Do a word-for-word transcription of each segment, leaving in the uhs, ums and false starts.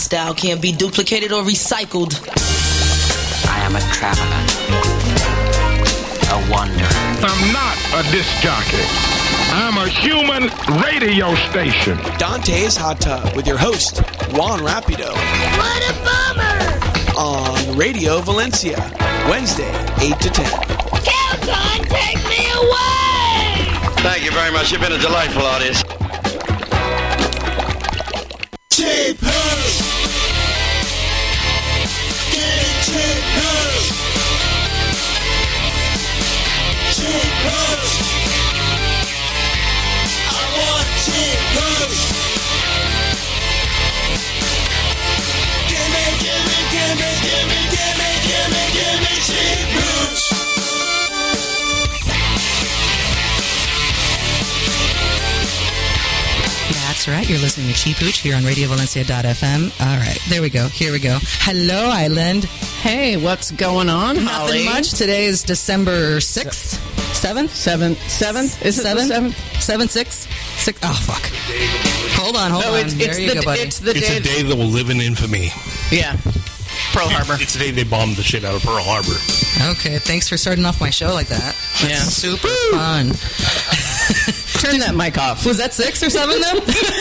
style can't be duplicated or recycled. I am a traveler, a wanderer. I'm not a disc jockey. I'm a human radio station. Dante's Hot Tub with your host, Juan Rapido. What a bummer! On Radio Valencia, Wednesday, eight to ten. Kelton, take me away! Thank you very much. You've been a delightful audience. Cheap Hoops! Get it, Cheap Hoops! Cheap Hoops! I want Cheap Hoops! Gimme, gimme, gimme, gimme, gimme, gimme, gimme Cheap Hoops! That's right. You're listening to Cheap Hooch here on radio valencia dot f m. All right. There we go. Here we go. Hello, Island. Hey, what's going on, Nothing Holly? much. Today is December sixth. seventh? Seventh. Seventh? Is it Seven? seventh? Seven, six? Six. Oh, fuck. Hold on, hold no, on. It's, there it's you the, go, buddy. It's the It's day. a day that will live in infamy. Yeah. Pearl Harbor. It's the day they bombed the shit out of Pearl Harbor. Okay, thanks for starting off my show like that. That's Yeah. super fun. Turn that mic off. Was that six or seven, though?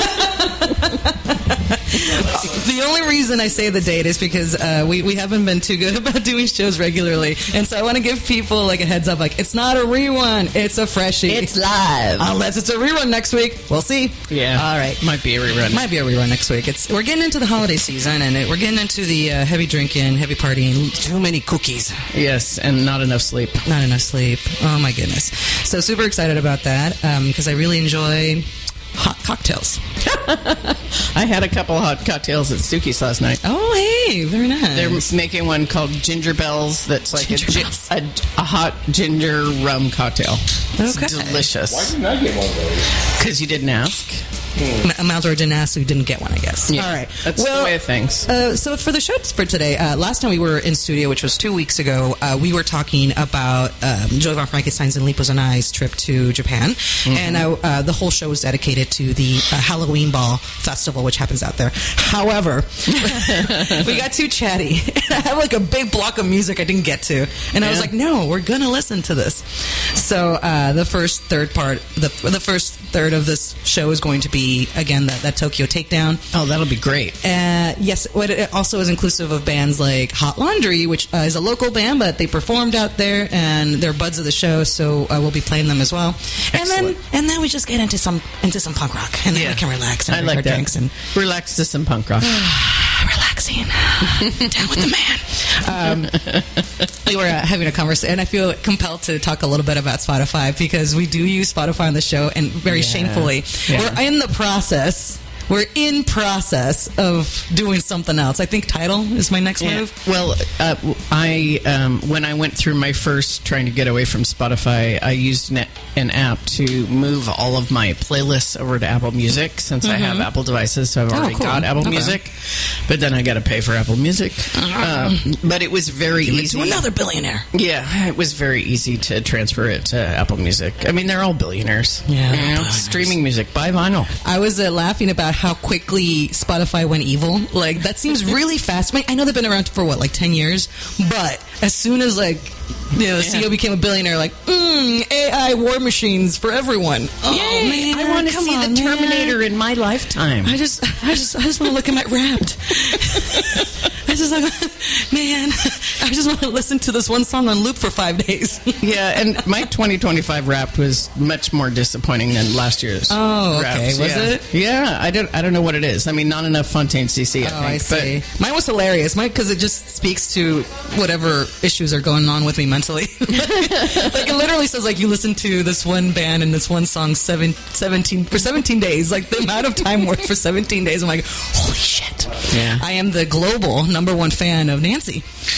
The only reason I say the date is because uh, we, we haven't been too good about doing shows regularly. And so I want to give people like a heads up, like, it's not a rerun, it's a freshie. It's live. Unless it's a rerun next week. We'll see. Yeah. All right. Might be a rerun. Might be a rerun next week. It's We're getting into the holiday season, and it, we're getting into the uh, heavy drinking, heavy partying, too many cookies. Yes, and not enough sleep. Not enough sleep. Oh, my goodness. So super excited about that because I really enjoy hot cocktails. I had a couple hot cocktails at Stukey's last night. Oh, hey, very nice. They're making one called Ginger Bells that's like a, Ginger gi- Bells. a, a hot ginger rum cocktail. It's Okay. delicious. Why didn't I get one of those? Because you didn't ask. M- Maldor didn't ask, so we didn't get one, I guess. Yeah, All right. That's well, the way of things. Uh, so for the show for today, uh, last time we were in studio, which was two weeks ago, uh, we were talking about um, Joey von Frankenstein's and Lipos and I's trip to Japan. Mm-hmm. And uh, uh, the whole show was dedicated to the uh, Halloween Ball Festival, which happens out there. However, we got too chatty. I have like a big block of music I didn't get to. And I was Yeah. like, no, we're going to listen to this. So uh, the first third part, the, the first third of this show is going to be, again, that, that Tokyo Takedown. Oh, that'll be great. Uh, yes, what it also is inclusive of bands like Hot Laundry, which uh, is a local band, but they performed out there, and they're buds of the show, so uh, we'll be playing them as well. And then, Excellent. and then we just get into some into some punk rock, and then Yeah. we can relax and I drink like our that. drinks and Relax to some punk rock. relaxing down with the man. Um, we were uh, having a conversation, and I feel compelled to talk a little bit about Spotify because we do use Spotify on the show, and very Yeah. shamefully, Yeah. we're in the process. We're in process of doing something else. I think Tidal is my next Yeah. move. Well, uh, I um, when I went through my first trying to get away from Spotify, I used an, an app to move all of my playlists over to Apple Music since I have Apple devices, so I've Oh, already cool. got Apple Okay. Music. But then I got to pay for Apple Music. Um, but it was very Give it easy. to another billionaire. Yeah, it was very easy to transfer it to Apple Music. I mean, they're all billionaires. Yeah, You know, billionaires. streaming music, buy vinyl. I was uh, laughing about how quickly Spotify went evil. Like, that seems really fast. I mean, I know they've been around for, what, like ten years? But as soon as, like, you know, the C E O became a billionaire, like, mm, A I war machines for everyone. Oh, Yay, man, I want to come see on, the Terminator man. in my lifetime. I just, I just, I just want to look at my Wrapped. I just like, man, I just want to listen to this one song on loop for five days. Yeah, and my twenty twenty-five Wrapped was much more disappointing than last year's. Oh, okay. Wrapped. Was yeah. it? Yeah, I don't. I don't know what it is. I mean, not enough Fontaine C C. I Oh, think, I see. Mine was hilarious. Mine, because it just speaks to whatever issues are going on with me mentally. Like, it literally says, like, you listen to this one band and this one song seven, seventeen for seventeen days. Like, the amount of time worth for seventeen days. I'm like, holy shit. Yeah. I am the global number one fan of Nancy.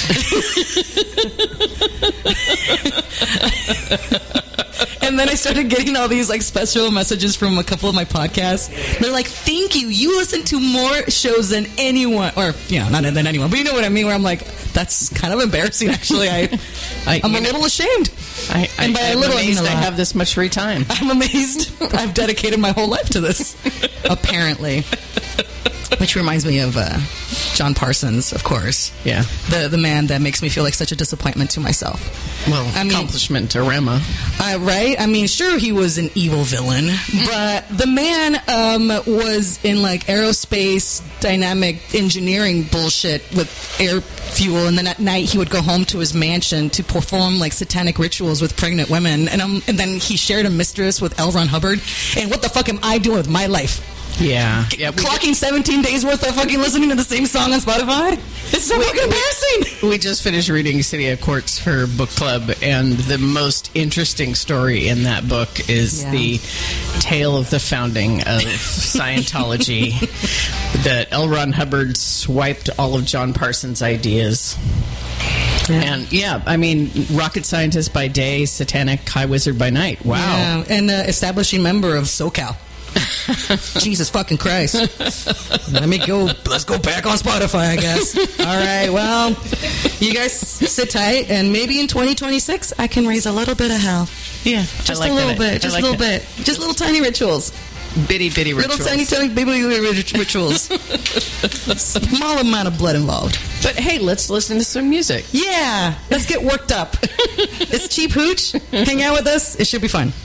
And then I started getting all these like special messages from a couple of my podcasts. They're like, "Thank you. You listen to more shows than anyone, or you know, not than anyone, but you know what I mean." Where I'm like, "That's kind of embarrassing." Actually, I, I I'm a you know, little ashamed. I, I, And by a I'm little, I mean amazed a I lot. have this much free time. I'm amazed. I've dedicated my whole life to this. Apparently. Which reminds me of uh, John Parsons, of course. Yeah. The the man that makes me feel like such a disappointment to myself. Well, I mean, accomplishment to Rema. Uh, right? I mean, sure, he was an evil villain, but the man um, was in like aerospace dynamic engineering bullshit with air fuel, and then at night he would go home to his mansion to perform like satanic rituals with pregnant women, and um, and then he shared a mistress with L. Ron Hubbard. And what the fuck am I doing with my life? Yeah. yeah Clocking seventeen days worth of fucking listening to the same song on Spotify? It's so we, fucking embarrassing. We just finished reading City of Quartz for book club, and the most interesting story in that book is yeah. the tale of the founding of Scientology. That L. Ron Hubbard swiped all of John Parsons' ideas. Yeah. And yeah, I mean, rocket scientist by day, satanic high wizard by night. Wow. Yeah, and uh, establishing member of SoCal. Jesus fucking Christ. Let me go. Let's go back on Spotify, I guess. All right, well, you guys sit tight, and maybe in twenty twenty-six, I can raise a little bit of hell. Yeah, just like a little that. bit. Just like a little that. bit. Just little tiny rituals. Bitty, bitty rituals. Little tiny, tiny, baby rituals. Small amount of blood involved. But hey, let's listen to some music. Yeah, let's get worked up. It's Cheap Hooch. Hang out with us. It should be fun.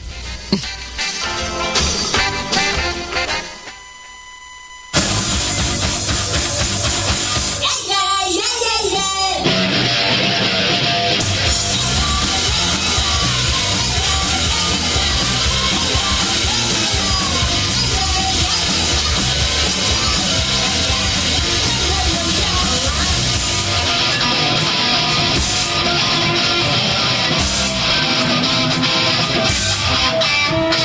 Thank you.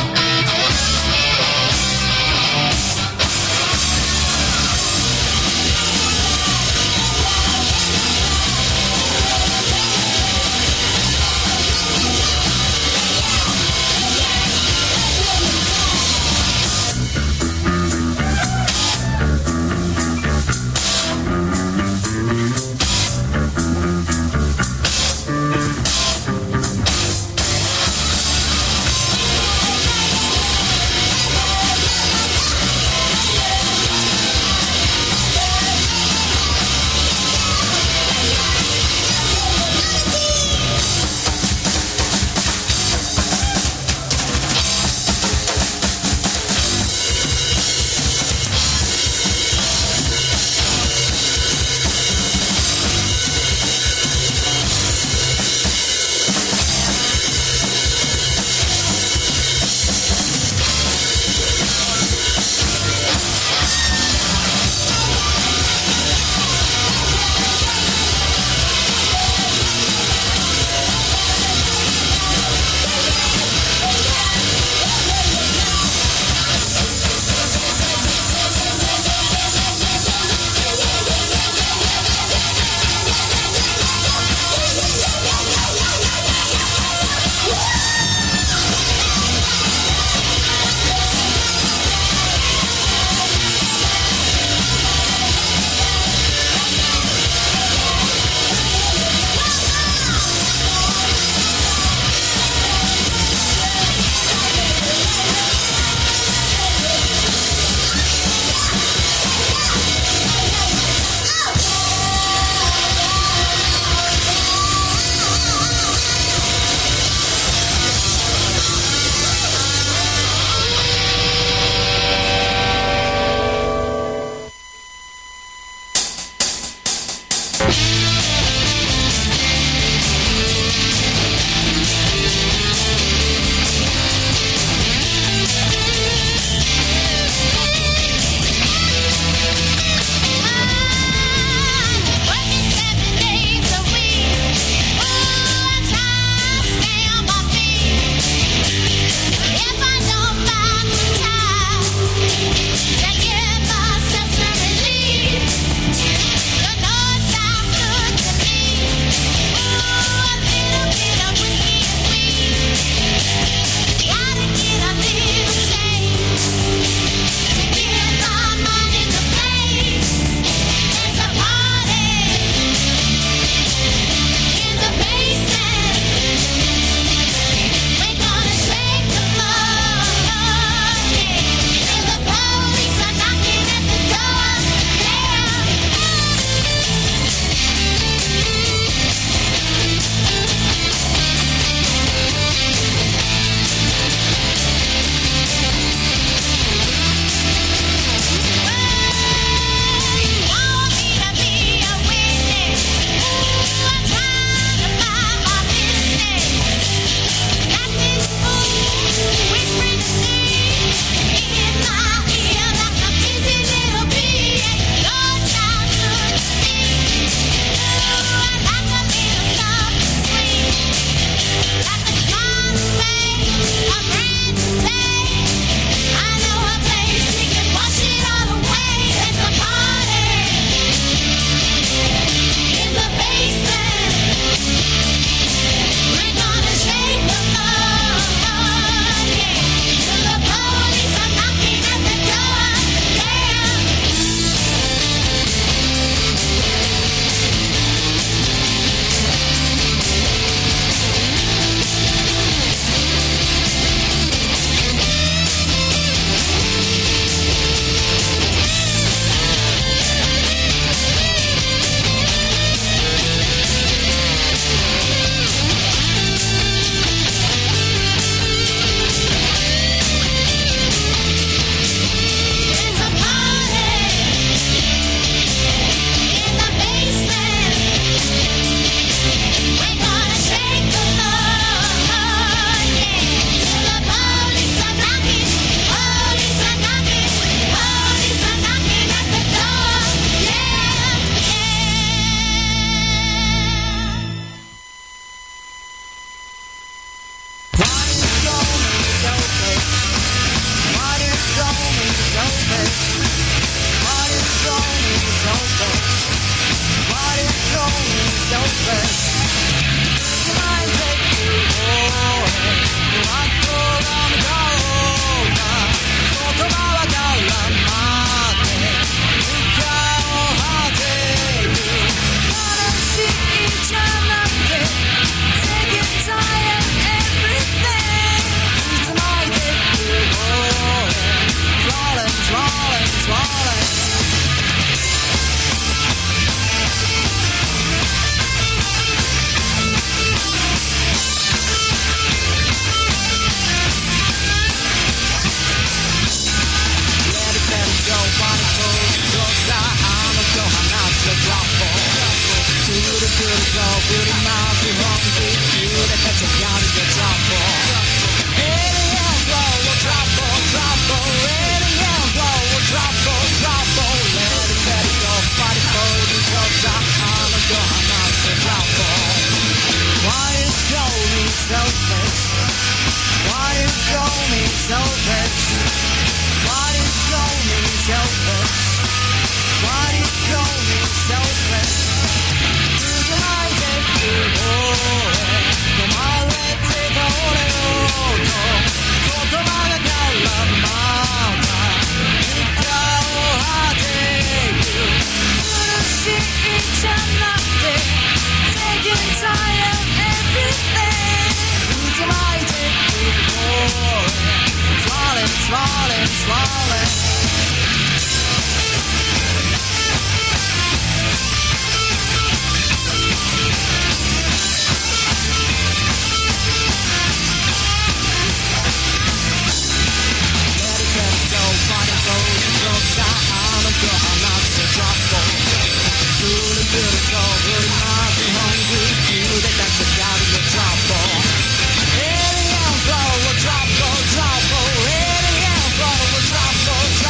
Swallowing, swallowing. Drop, drop, drop, drop,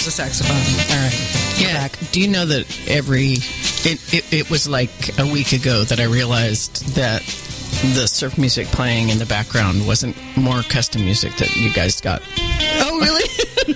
there's a saxophone. All right. Yeah. Do you know that every it, it it was like a week ago that I realized that the surf music playing in the background wasn't more custom music that you guys got. Oh, really?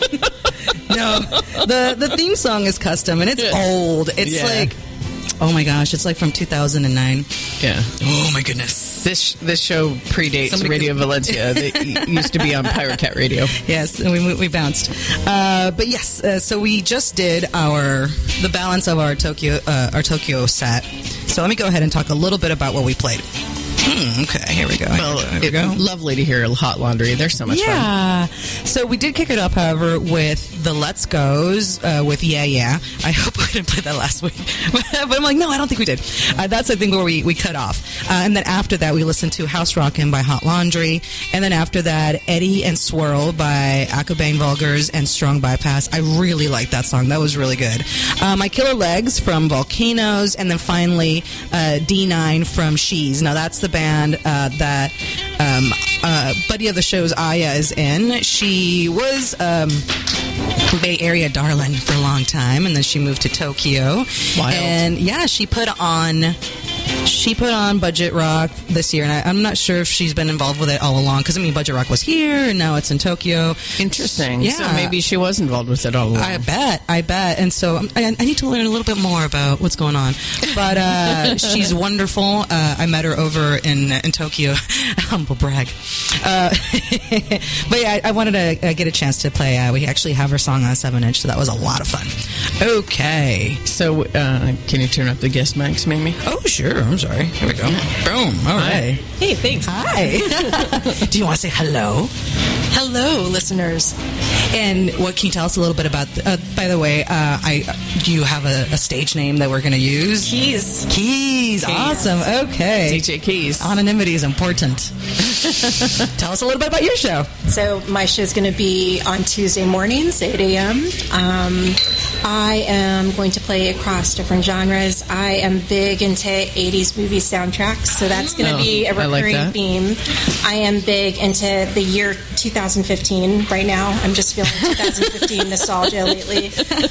No. The the theme song is custom, and it's old. It's Yeah. like, oh my gosh, it's like from two thousand nine. Yeah. Oh my goodness. This this show predates Somebody Radio could- Valencia. That used to be on Pirate Cat Radio. Yes, and we we bounced. Uh, but yes, uh, so we just did our the balance of our Tokyo uh, our Tokyo set. So let me go ahead and talk a little bit about what we played. Hmm, okay, here we go. Here Well, we go. Here we it, go. lovely to hear Hot Laundry. They're so much fun. Yeah. So we did kick it off, however, with the Let's Goes uh, with Yeah Yeah. I hope I didn't play that last week. But I'm like, no, I don't think we did. Uh, that's, I think, where we, we cut off. Uh, and then after that, we listened to House Rockin' by Hot Laundry. And then after that, Eddie and Swirl by Akabane Vulgars and Strong Bypass. I really liked that song. That was really good. Uh, My Killer Legs from Volcanoes. And then finally, uh, D nine from She's. Now, that's the band uh, that um, uh, buddy of the show's Aya is in. She was um, Bay Area darling for a long time, and then she moved to Tokyo. Wild. And yeah, she put on she put on Budget Rock this year, and I, I'm not sure if she's been involved with it all along, because I mean, Budget Rock was here, and now it's in Tokyo. Interesting. Yeah. So maybe she was involved with it all along. I bet, I bet. And so um, I, I need to learn a little bit more about what's going on. But uh, she's wonderful. Uh, I met her over in in Tokyo. Humble brag. Uh, but yeah, I, I wanted to uh, get a chance to play. Uh, we actually have her song on a seven inch, so that was a lot of fun. Okay. So, uh, can you turn up the guest mics, Mamie? Oh, sure. I'm sorry. Here we go. Boom. All right. Hey, thanks. Hi. Do you want to say hello? Hello, listeners. And what can you tell us a little bit about? Uh, by the way, uh, I do you have a, a stage name that we're going to use? Keys. Keys. Awesome. Okay. D J Keys. Anonymity is important. Tell us a little bit about your show. So my show's going to be on Tuesday mornings, eight a.m. Um, I am going to play across different genres. I am big into eighties movie soundtracks, so that's going to Oh, be a I like recurring that. theme. I am big into the year two thousand fifteen right now. I'm just feeling two thousand fifteen nostalgia lately.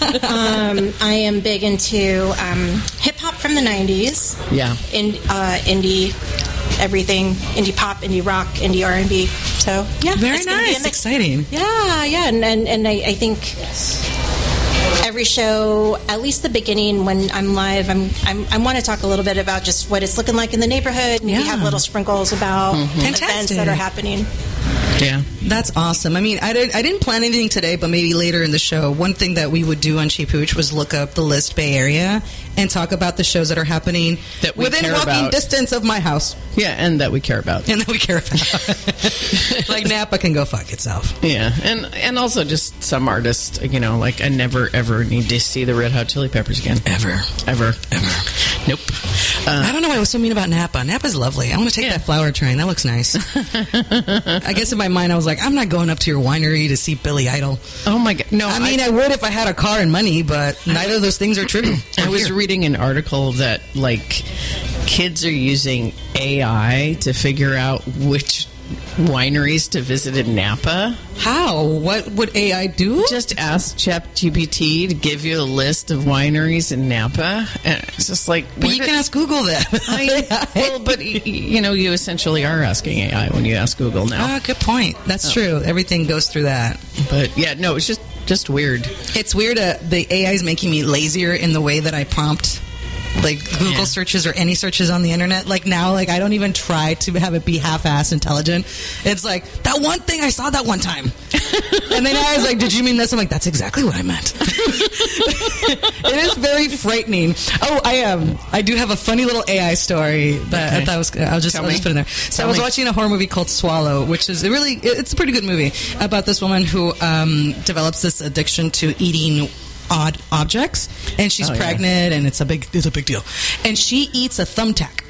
Um, I am big into um, hip-hop from the nineties. Yeah. In, uh, indie, everything, indie pop, indie rock, indie R and B. So yeah, Very it's gonna be a nice. mix. Exciting. Yeah, yeah, and and, and I, I think every show, at least the beginning when I'm live, I'm, I'm I want to talk a little bit about just what it's looking like in the neighborhood. Maybe Yeah. have little sprinkles about events Fantastic. that are happening. Yeah. That's awesome. I mean, I didn't, I didn't plan anything today, but maybe later in the show, one thing that we would do on Cheap Hooch was look up the list Bay Area and talk about the shows that are happening That we within care walking about. distance of my house Yeah, and that we care about. and that we care about. Like Napa can go fuck itself. Yeah, and and also just some artists, you know, like I never ever need to see the Red Hot Chili Peppers again. Ever. Ever. Ever. Nope. I don't know why I was so mean about Napa. Napa's lovely. I want to take Yeah. that flower train. That looks nice. I guess in my mind I was like, I'm not going up to your winery to see Billy Idol. Oh my god. No, I mean, I, would if I had a car and money, but neither of those things are true. I was Here. reading an article that like kids are using A I to figure out which wineries to visit in Napa. How? What would A I do? Just ask ChatGPT to give you a list of wineries in Napa. And it's just like, But you can ask Google that. I, well, but y- y- you know, you essentially are asking A I when you ask Google now. Ah, good point. That's true. Everything goes through that. But yeah, no, it's just just weird. It's weird. Uh, the A I is making me lazier in the way that I prompt, like Google Yeah. searches or any searches on the internet. Like now, like I don't even try to have it be half-ass intelligent. It's like that one thing I saw that one time, and then I was like, "Did you mean this?" I'm like, "That's exactly what I meant." It is very frightening. Oh, I um, I do have a funny little A I story that I Okay. thought was. I'll just, Tell I'll me. just put in there. So Tell I was me. watching a horror movie called Swallow, which is a really, it's a pretty good movie about this woman who um, develops this addiction to eating odd objects, and she's Oh, yeah. pregnant, and it's a big, it's a big deal. And she eats a thumbtack.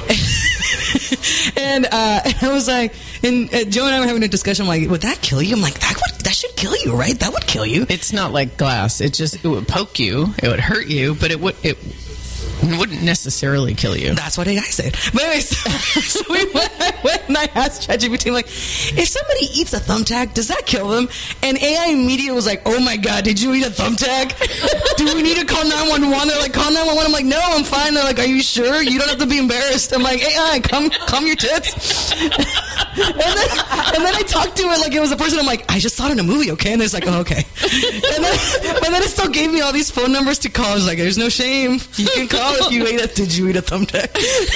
and, uh, and I was like, and uh, Joe and I were having a discussion. I'm like, would that kill you? I'm like, that would, that should kill you, right? That would kill you. It's not like glass. It just it would poke you. It would hurt you, but it would it It wouldn't necessarily kill you. That's what A I said. But anyways, so we went, I went and I asked ChatGPT, like, if somebody eats a thumbtack, does that kill them? And A I immediately was like, oh my God, did you eat a thumbtack? Do we need to call nine one one? They're like, call nine one one. I'm like, no, I'm fine. They're like, are you sure? You don't have to be embarrassed. I'm like, A I, come, calm your tits. and, then, and then I talked to it like it was a person. I'm like, I just saw it in a movie, okay? And it's like, oh, okay. And then, but then it still gave me all these phone numbers to call. I was like, there's no shame. You can call if you ate a, did you eat a thumbtack?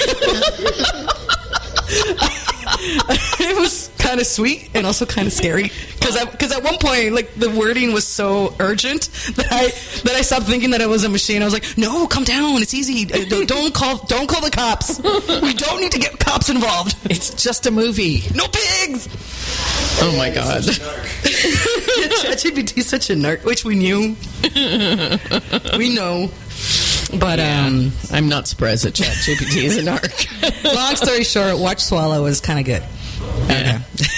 It was kind of sweet and also kind of scary because because at one point, like, the wording was so urgent that I that I stopped thinking that it was a machine. I was like, no, calm down, it's easy. Don't, don't call don't call the cops. We don't need to get cops involved. It's just a movie. No pigs. Oh my God. ChatGPT is such a narc, which we knew. We know. But yeah, um, I'm not surprised that ChatGPT is a narc. Long story short, Watch Swallow was kind of good. Yeah.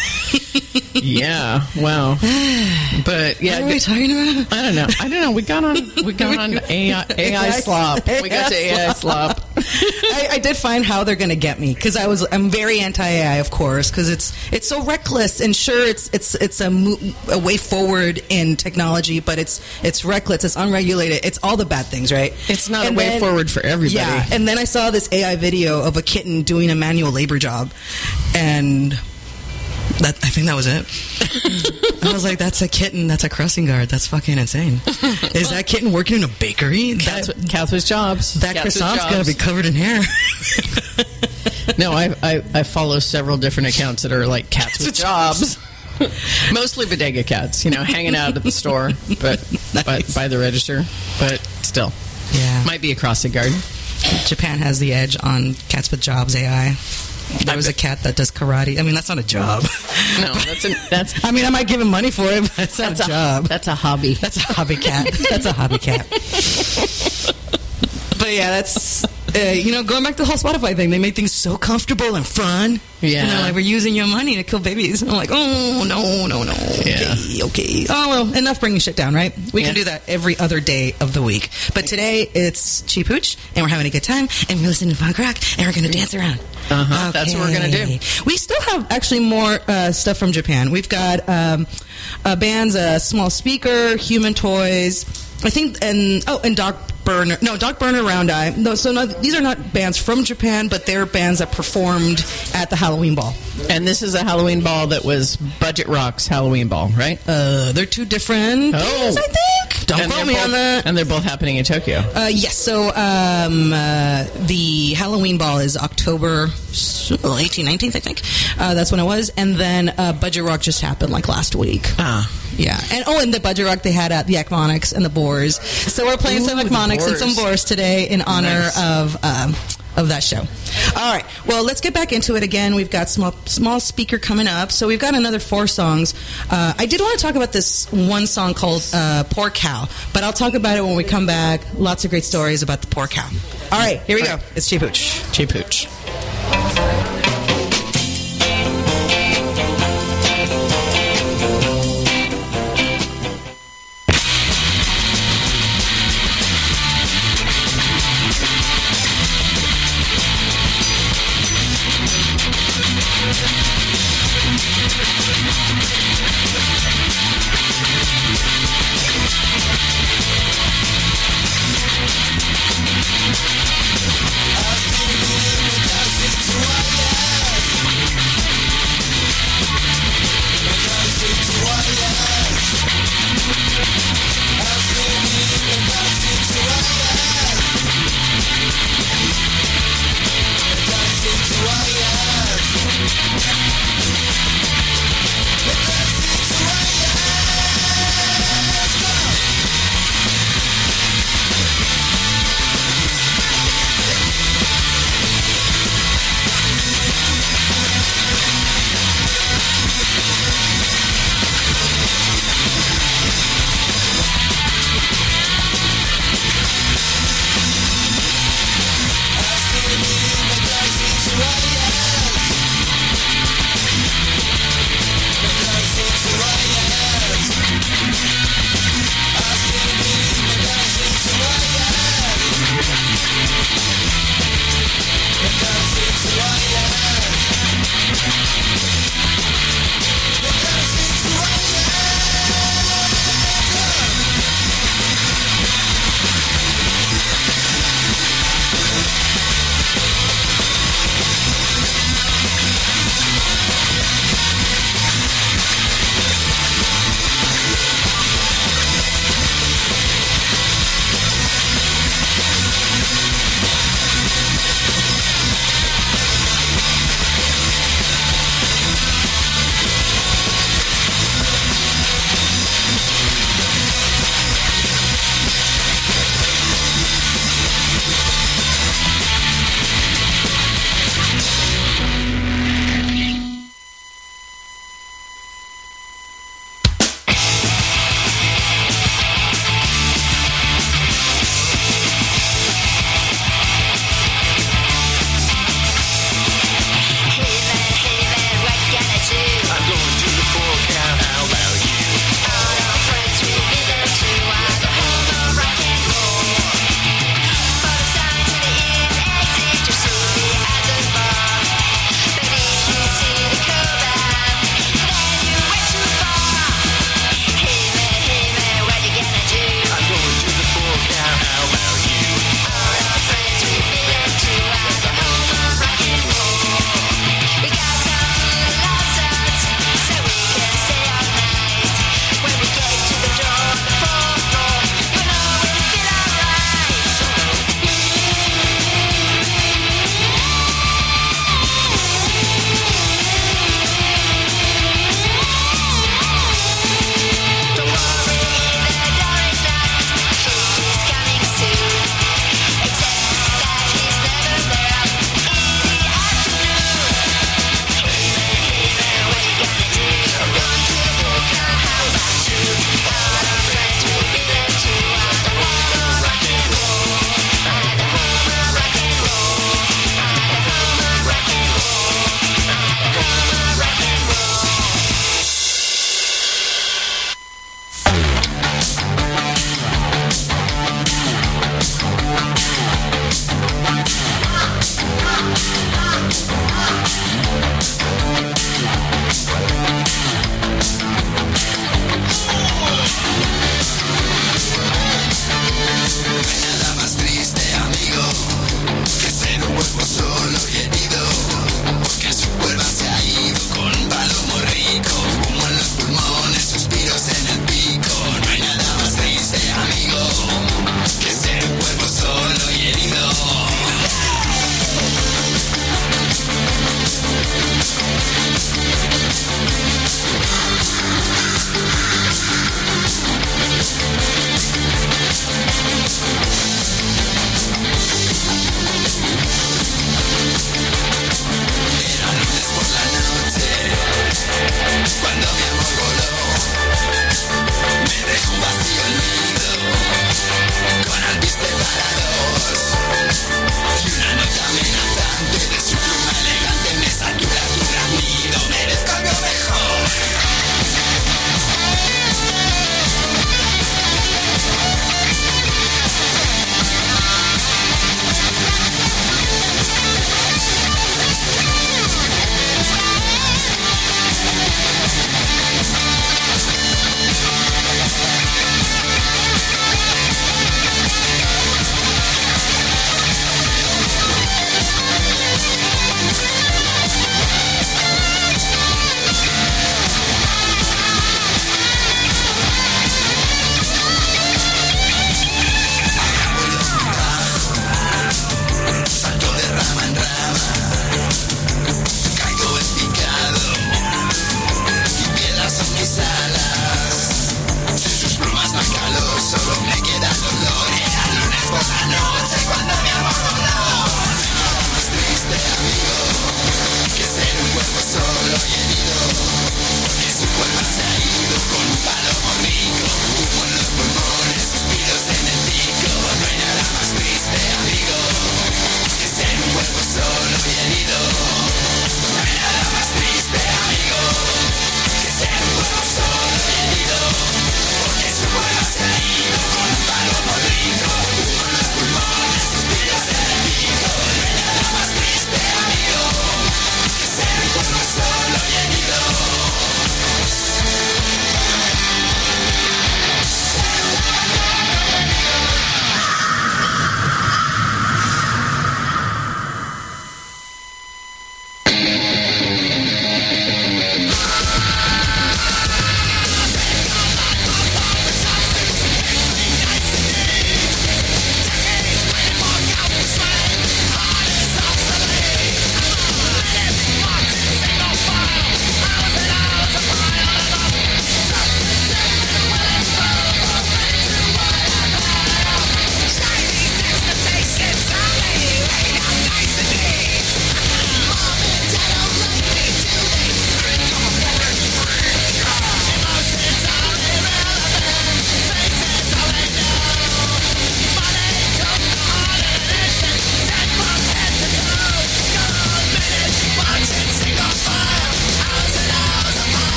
Yeah. Wow. But yeah, what are we talking about? I don't know. I don't know. We got on. We got on A I, A I slop. We got to A I slop. I, I did find how they're going to get me because I was. I'm very anti-A I, of course, because it's it's so reckless. And sure, it's it's it's a, mo- a way forward in technology, but it's it's reckless. It's unregulated. It's all the bad things, right? It's not and a way then, forward for everybody. Yeah. And then I saw this A I video of a kitten doing a manual labor job, and. That, I think that was it. I was like, that's a kitten. That's a crossing guard. That's fucking insane. Is that kitten working in a bakery? Cats, that, cats with jobs. That cats croissant's going to be covered in hair. No, I, I I follow several different accounts that are like cats, cats with, with jobs. jobs. Mostly bodega cats, you know, hanging out at the store, but nice. by, by the register. But still, yeah, might be a crossing guard. Japan has the edge on cats with jobs A I. There was a cat that does karate. I mean, that's not a job. No, that's a, that's. I mean, I might give him money for it, but it's not that's a job. A, that's a hobby. That's a hobby cat. That's a hobby cat. But yeah, that's uh, you know, going back to the whole Spotify thing. They made things so comfortable and fun. Yeah, and they're like, we're using your money to kill babies. And I'm like, oh no, no, no. Yeah. Okay, okay. Oh well, enough bringing shit down, right? We yeah. can do that every other day of the week. But today it's Cheap Hooch, and we're having a good time, and we're listening to punk rock, and we're gonna dance around. Uh-huh. Okay. That's what we're going to do. We still have actually more uh, stuff from Japan. We've got um, uh, bands, uh, Small Speaker, Human Toys, I think, and oh, and Doc Burner. No, Doc Burner, Round Eye. No, so no, these are not bands from Japan, but they're bands that performed at the Halloween Ball. And this is a Halloween Ball that was Budget Rock's Halloween Ball, right? Uh, they're two different oh. things, I think. Don't and quote me both, on that. And they're both happening in Tokyo. Uh, yes. So um, uh, the Halloween Ball is October eighteenth, nineteenth, I think. Uh, that's when it was. And then uh, Budget Rock just happened like last week. Ah. Yeah. And oh, and the Budget Rock, they had uh, the Ekmonics and the Boars. So we're playing Ooh, some Ekmonics and some Boars today in honor nice. of um, of that show. All right. Well, let's get back into it again. We've got small small speaker coming up. So we've got another four songs. Uh, I did want to talk about this one song called uh, Poor Cow, but I'll talk about it when we come back. Lots of great stories about the poor cow. All right. Here we go. It's Cheap Hooch. Cheap Hooch. I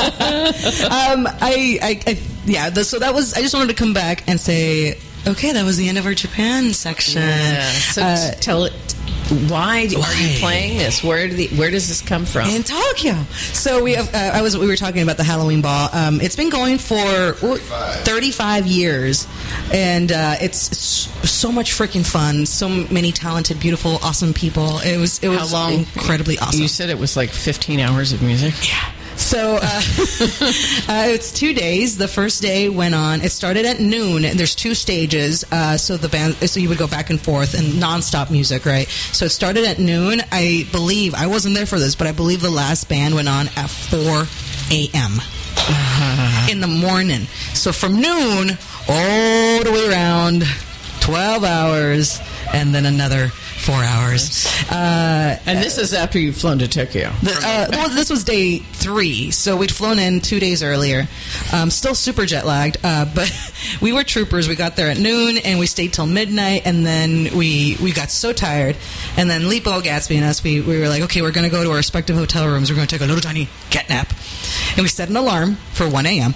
um, I, I, I, yeah. The, so that was. I just wanted to come back and say, okay, that was the end of our Japan section. Yeah. So Uh, tell it. Why do, are you playing this? Where do the, where does this come from? In Tokyo. So we have, uh, I was we were talking about the Halloween Ball. Um, it's been going for thirty-five, thirty-five years, and uh, it's s- so much freaking fun. So many talented, beautiful, awesome people. It was it was How long? incredibly awesome. You said it was like fifteen hours of music. Yeah. So uh, uh, it's two days. The first day went on. It started at noon. And there's two stages. Uh, so the band, so you would go back and forth and nonstop music, right? So it started at noon. I believe I wasn't there for this, but I believe the last band went on at four a.m. in the morning. So from noon all the way around, twelve hours, and then another four hours. Uh, and this is after you've flown to Tokyo. The, uh, well, this was day three, so we'd flown in two days earlier. Um, still super jet lagged, uh, but we were troopers. We got there at noon, and we stayed till midnight, and then we we got so tired. And then Lipo, Gatsby, and us, we, we were like, okay, we're going to go to our respective hotel rooms. We're going to take a little tiny cat nap. And we set an alarm for one a.m.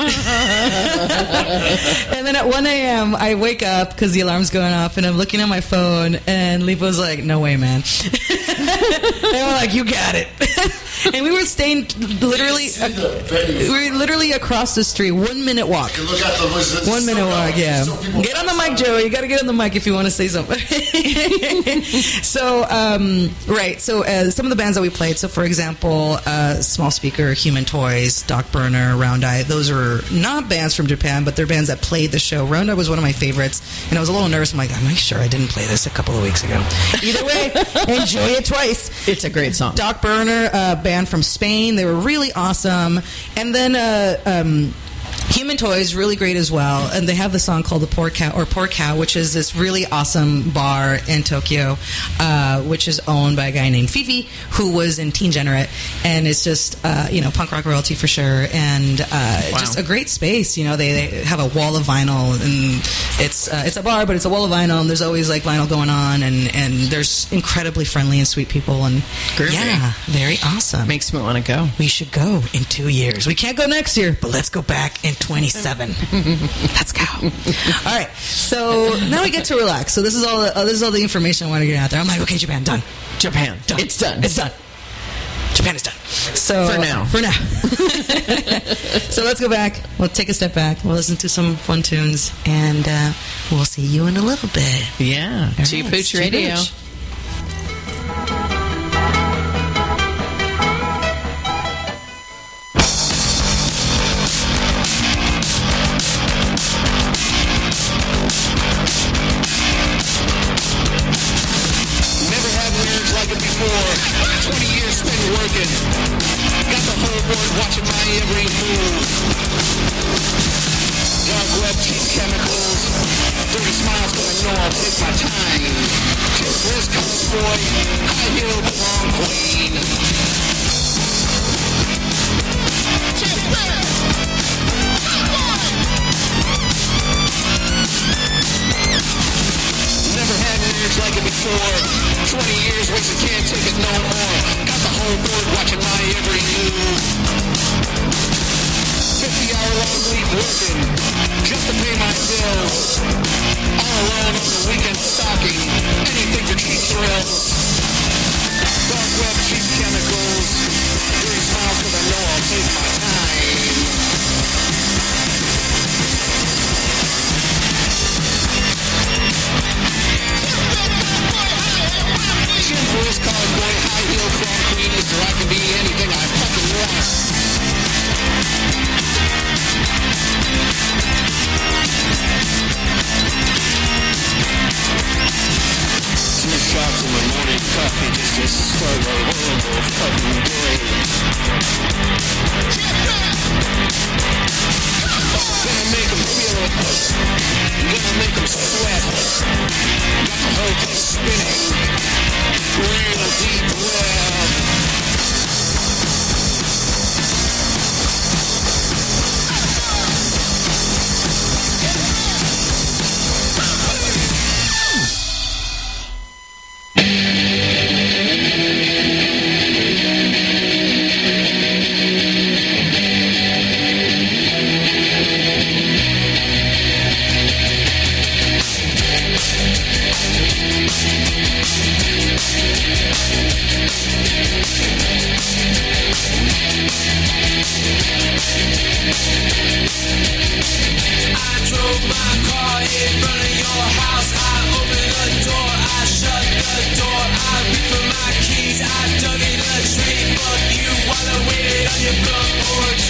And then at one a.m., I wake up because the alarm's going off, and I'm looking at my phone, and Lipo's like, no way, man. And we're like, you got it. And we were staying literally, uh, we were literally across the street, one minute walk. Look at the, one minute walk, yeah. Get on the mic, Joey. You got to get on the mic if you want to say something. So, um, right. So, uh, some of the bands that we played. So, for example, uh, Small Speaker, Human Toys, Doc Burner, Round Eye. Those are not bands from Japan, but they're bands that played the show. Round Eye was one of my favorites, and I was a little nervous. I'm like, I'm not sure I didn't play this a couple of weeks ago. Either way, enjoy it twice. It's a great song. Doc Burner, uh, band from Spain. They were really awesome. And then uh, um, Human Toys, really great as well. And they have the song called The Poor Cow, or Poor Cow, which is this really awesome bar in Tokyo, uh, which is owned by a guy named Fifi, who was in Teen Generate. And it's just, uh, you know, punk rock royalty for sure. And uh, Wow. just a great space. You know, they, they have a wall of vinyl, and it's uh, it's a bar, but it's a wall of vinyl, and there's always like vinyl going on, and, and there's incredibly friendly and sweet people. And Groovy. yeah, very awesome. Makes me want to go. We should go in two years. We can't go next year, but let's go back in twenty-seven. Let's go. All right. So now we get to relax. So this is all. The, uh, this is all the information I want to get out there. I'm like, okay, Japan, done. Japan. Done. It's done. It's done. Japan is done. So For now. For now. So let's go back. We'll take a step back. We'll listen to some fun tunes, and uh, we'll see you in a little bit. Yeah. All G right, Pooch G Radio. Pooch. Never had nerves like it before. twenty years spent working. Got the whole board watching my every move. Dark web, cheap chemicals. Dirty smiles, but I know I'll take my time. Just wrist college boy, high heel prom queen. Never had nerves like it before. Twenty years wasted, can't take it no more. Got the whole board watching my every move. Fifty hour long week working just to pay my bills. All alone on the weekend stocking, anything for cheap thrills. Dark web, cheap chemicals. Dirty smiles, cause I know I'll take my time. Chin for his college boy, high heel prom queen, so I can be anything I fucking want. Two shots in the morning coffee just to start a horrible fucking day. Gonna make him feel it. Gonna make him sweat. Got the whole place spinning. Real deep web. drove my car in front of your house. I opened the door, I shut the door. I reached for my keys, I dug in a tree. Fuck you while I waited on your front porch.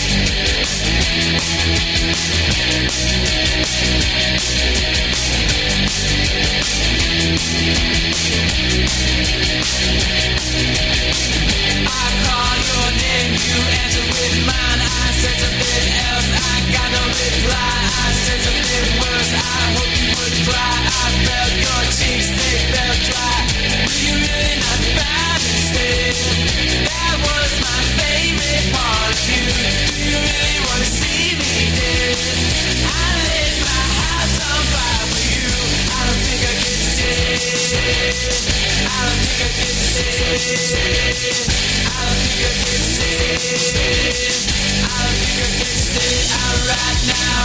I call your name, you answer with mine. I said something else, I got no reply. I said something worse, I hope you would cry. I felt your cheeks, they felt dry. Were you really not fine instead? That was my favorite part of you. Do you really want to see me dead? I lit my house on fire for you. I don't think I can stay. I don't think I can stay. I don't think I can stay. I don't think I can stay out right now.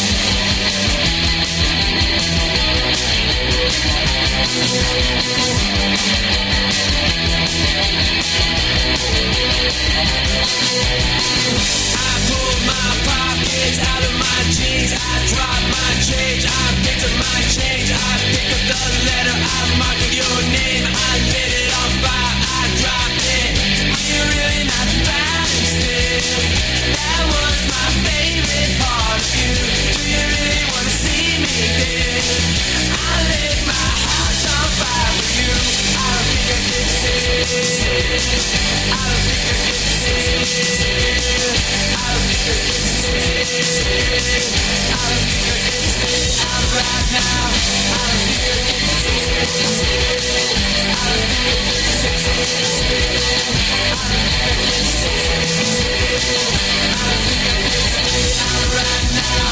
I pulled my pockets out of my jeans. I dropped my change. I picked up my change. I picked up the letter. I marked up your name. I lit it on fire. I dropped it. Are you really not fine instead? That was my favorite part of you. Do you really want to see me dead? I lit my house on fire for you. I don't think I can stay. I don't think I can stay. I don't think I can stay. I don't think I can stay out right now. I don't think I can stay. I don't think I can stay. I don't think I can stay. I don't think I can stay out right now.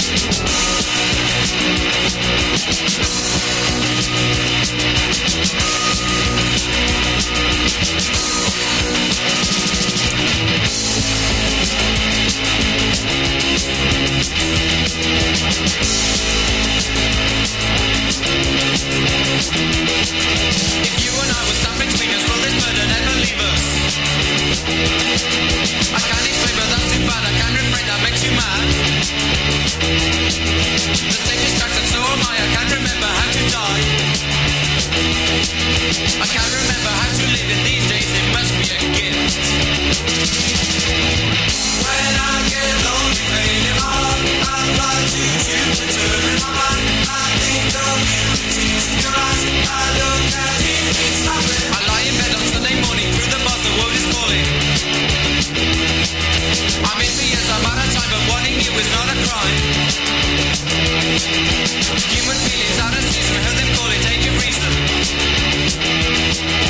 If you and I were stuck between us, will this murder never leave us? I can't explain, but that's too bad. I can't refrain, that makes you mad. The same distraction, so am I. I can't remember how to die. I can't remember how to live in these days. It must be a gift. When I get lonely, pain in my heart, I fly to Jupiter in my mind. I think of you, tears in your eyes. I look at you, it's happening. I lie in bed on Sunday morning, through the bars the world is calling. I'm in for years, I'm out of time, but wanting you is not a crime. Human feelings out of season, heard them call it age of reason.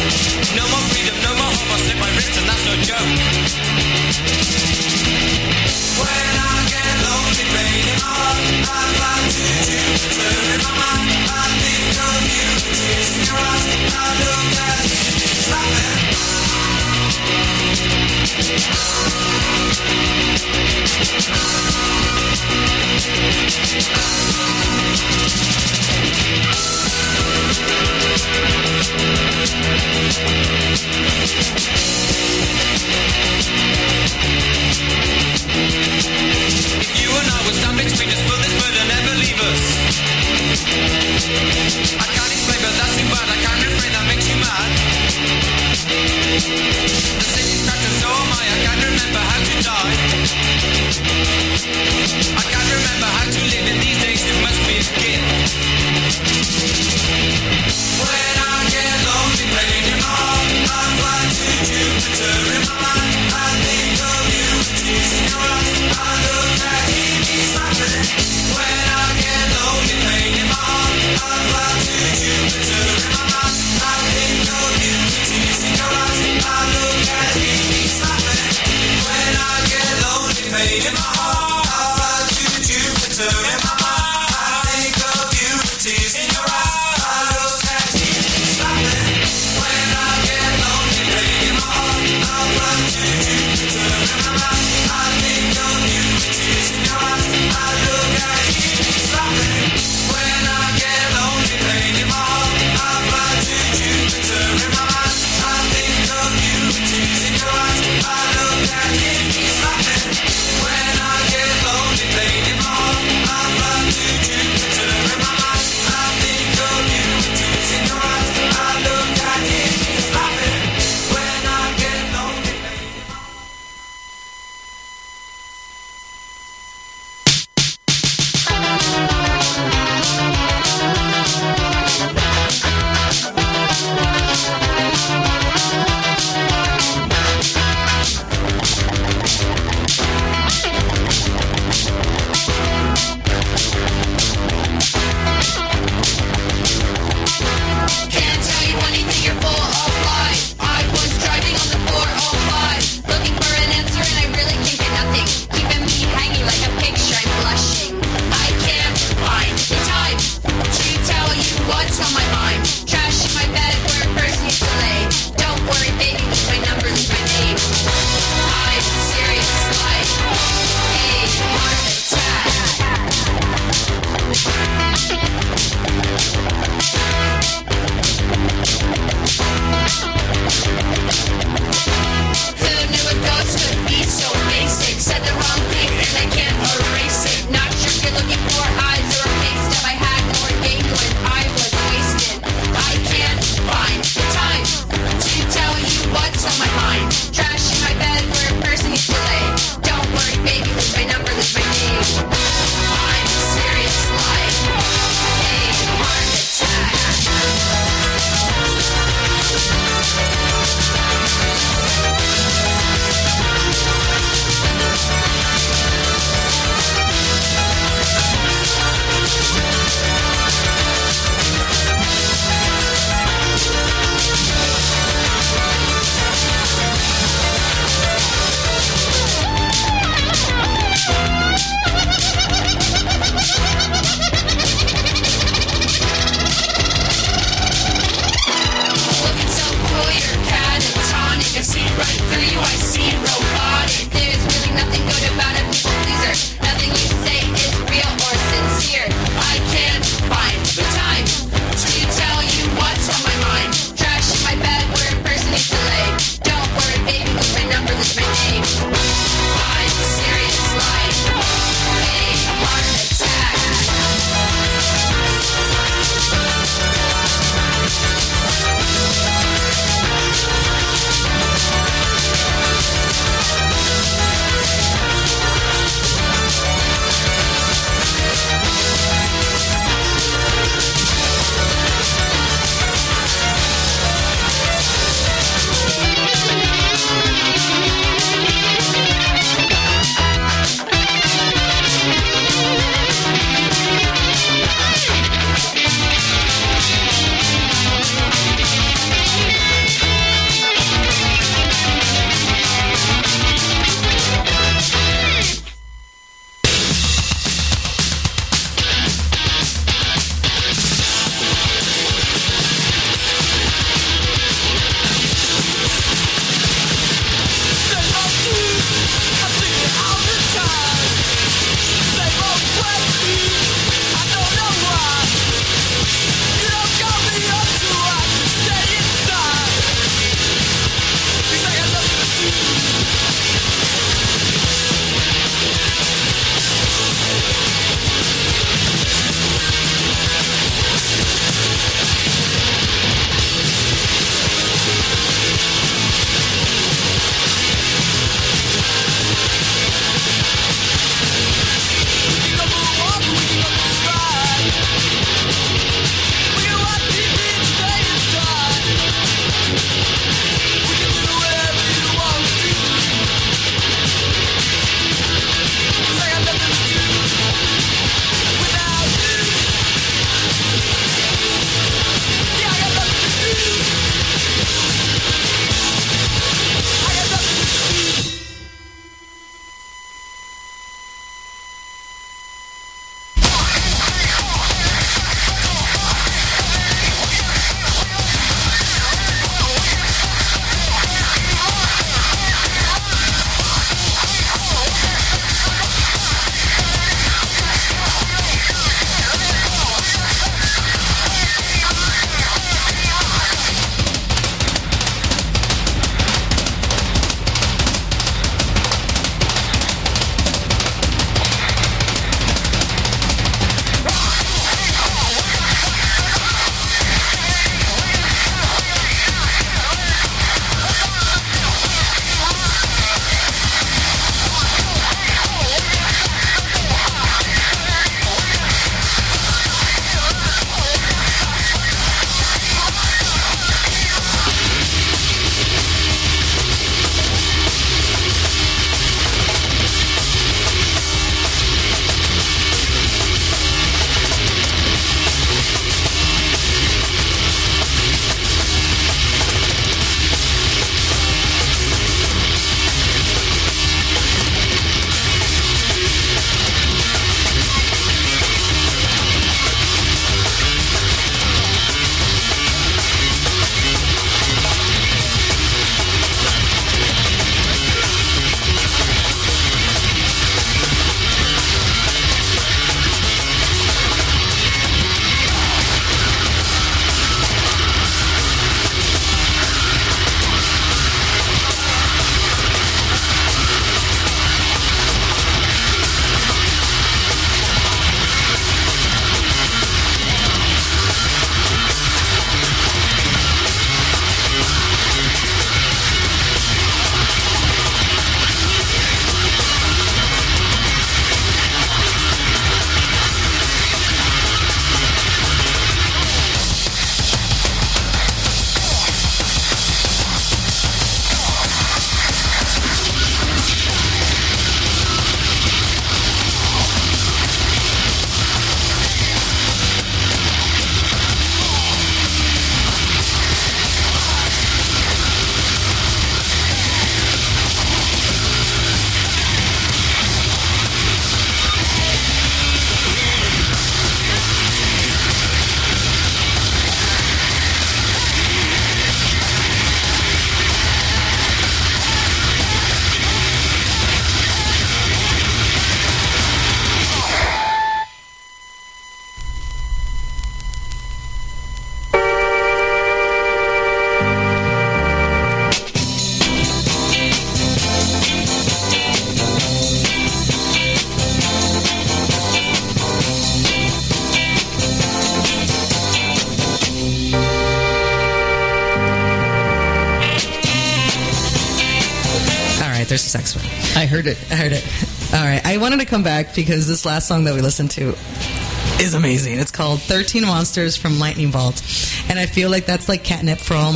there's a saxophone. I heard it. I heard it. All right. I wanted to come back because this last song that we listened to is amazing. It's called thirteen Monsters from Lightning Bolt. And I feel like that's like catnip for all